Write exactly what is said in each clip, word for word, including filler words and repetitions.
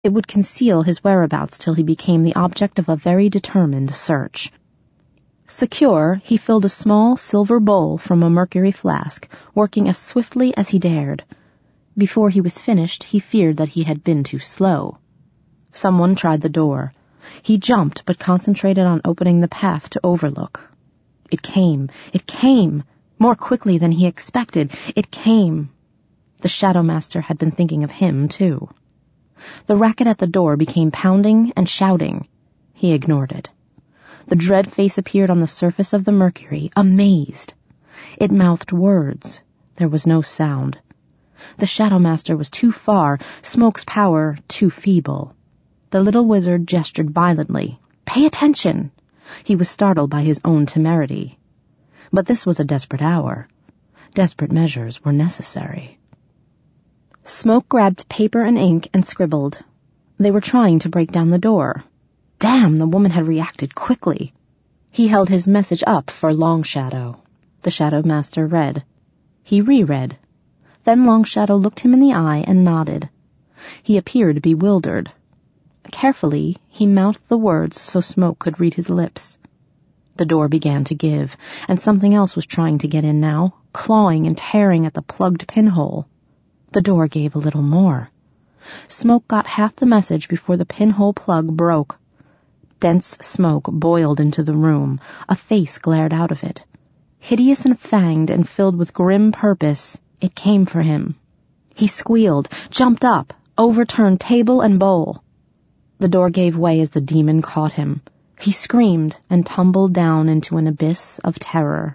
It would conceal his whereabouts till he became the object of a very determined search. Secure, he filled a small silver bowl from a mercury flask, working as swiftly as he dared. Before he was finished, he feared that he had been too slow. Someone tried the door. He jumped, but concentrated on opening the path to Overlook. It came, it came, more quickly than he expected. It came. The Shadow Master had been thinking of him, too. The racket at the door became pounding and shouting. He ignored it. The dread face appeared on the surface of the mercury, amazed. It mouthed words. There was no sound. The Shadow Master was too far, Smoke's power too feeble. The little wizard gestured violently. "Pay attention!" He was startled by his own temerity. But this was a desperate hour. Desperate measures were necessary. Smoke grabbed paper and ink and scribbled. They were trying to break down the door. Damn, the woman had reacted quickly. He held his message up for Long Shadow. The Shadow Master read. He reread. Then Long Shadow looked him in the eye and nodded. He appeared bewildered. Carefully, he mouthed the words so Smoke could read his lips. The door began to give, and something else was trying to get in now, clawing and tearing at the plugged pinhole. The door gave a little more. Smoke got half the message before the pinhole plug broke. Dense smoke boiled into the room. A face glared out of it. Hideous and fanged and filled with grim purpose, it came for him. He squealed, jumped up, overturned table and bowl. The door gave way as the demon caught him. He screamed and tumbled down into an abyss of terror.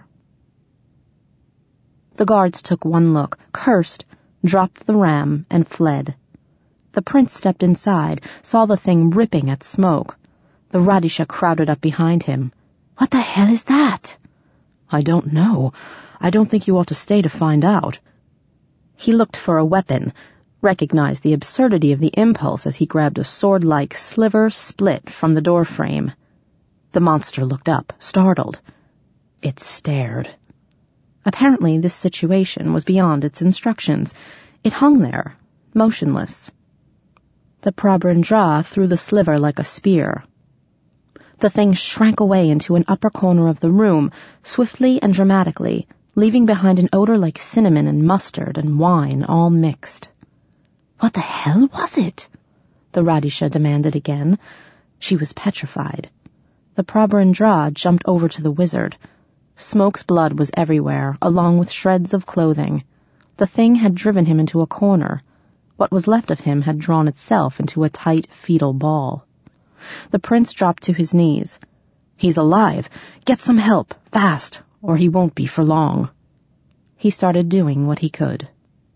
The guards took one look, cursed, dropped the ram, and fled. The prince stepped inside, saw the thing ripping at Smoke. The Radisha crowded up behind him. "What the hell is that?" "I don't know. I don't think you ought to stay to find out." He looked for a weapon, recognized the absurdity of the impulse as he grabbed a sword-like sliver split from the doorframe. The monster looked up, startled. It stared. Apparently this situation was beyond its instructions. It hung there, motionless. The Prabhindra threw the sliver like a spear. The thing shrank away into an upper corner of the room, swiftly and dramatically, leaving behind an odor like cinnamon and mustard and wine all mixed. "What the hell was it?" the Radisha demanded again. She was petrified. The Prabhindra jumped over to the wizard. Smoke's blood was everywhere, along with shreds of clothing. The thing had driven him into a corner. What was left of him had drawn itself into a tight, fetal ball. The prince dropped to his knees. "He's alive. Get some help, fast, or he won't be for long." He started doing what he could.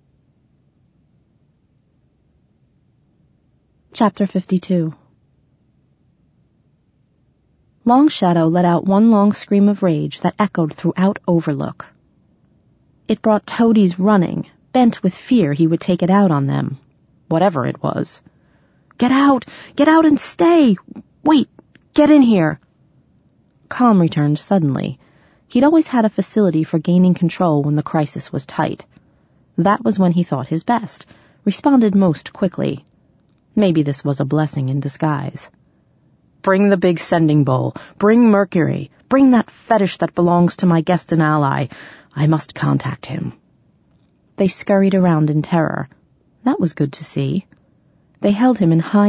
Chapter fifty-two. Long Shadow let out one long scream of rage that echoed throughout Overlook. It brought toadies running, bent with fear he would take it out on them, whatever it was. "Get out! Get out and stay! Wait! Get in here!" Calm returned suddenly. He'd always had a facility for gaining control when the crisis was tight. That was when he thought his best, responded most quickly. Maybe this was a blessing in disguise. "Bring the big sending bowl. Bring Mercury. Bring that fetish that belongs to my guest and ally. I must contact him." They scurried around in terror. That was good to see. They held him in high